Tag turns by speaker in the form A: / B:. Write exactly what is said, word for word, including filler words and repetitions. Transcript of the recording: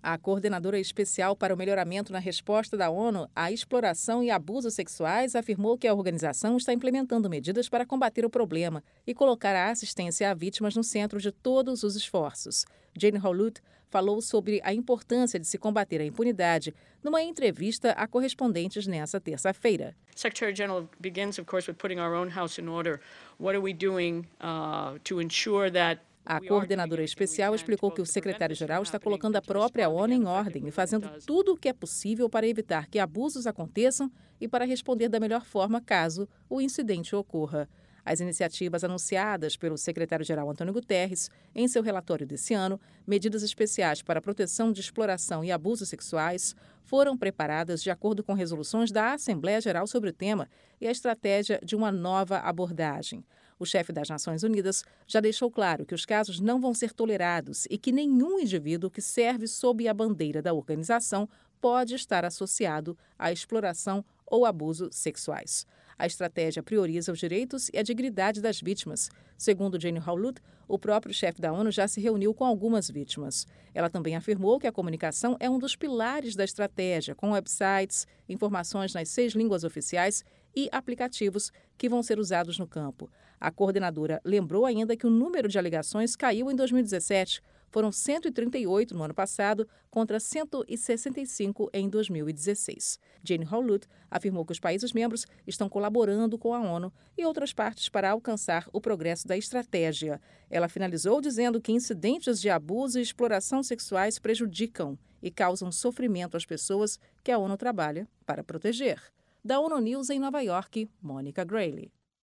A: A coordenadora especial para o melhoramento na resposta da ONU à exploração e abusos sexuais afirmou que a organização está implementando medidas para combater o problema e colocar a assistência a vítimas no centro de todos os esforços. Jane Howlett falou sobre a importância de se combater a impunidade numa entrevista a correspondentes nesta terça-feira.
B: Secretary-General begins, of course, with putting our own house in order. What are we doing uh, to ensure that
A: A coordenadora especial explicou que o secretário-geral está colocando a própria ONU em ordem e fazendo tudo o que é possível para evitar que abusos aconteçam e para responder da melhor forma caso o incidente ocorra. As iniciativas anunciadas pelo secretário-geral Antônio Guterres em seu relatório desse ano, medidas especiais para a proteção de exploração e abusos sexuais, foram preparadas de acordo com resoluções da Assembleia Geral sobre o tema e a estratégia de uma nova abordagem. O chefe das Nações Unidas já deixou claro que os casos não vão ser tolerados e que nenhum indivíduo que serve sob a bandeira da organização pode estar associado à exploração ou abuso sexuais. A estratégia prioriza os direitos e a dignidade das vítimas. Segundo Jane Howlett, o próprio chefe da ONU já se reuniu com algumas vítimas. Ela também afirmou que a comunicação é um dos pilares da estratégia, com websites, informações nas seis línguas oficiais e aplicativos que vão ser usados no campo. A coordenadora lembrou ainda que o número de alegações caiu em dois mil e dezessete. Foram cento e trinta e oito no ano passado, contra cento e sessenta e cinco em dois mil e dezesseis. Jane Howlett afirmou que os países membros estão colaborando com a ONU e outras partes para alcançar o progresso da estratégia. Ela finalizou dizendo que incidentes de abuso e exploração sexuais prejudicam e causam sofrimento às pessoas que a ONU trabalha para proteger. Da ONU News em Nova York, Mônica Grayle.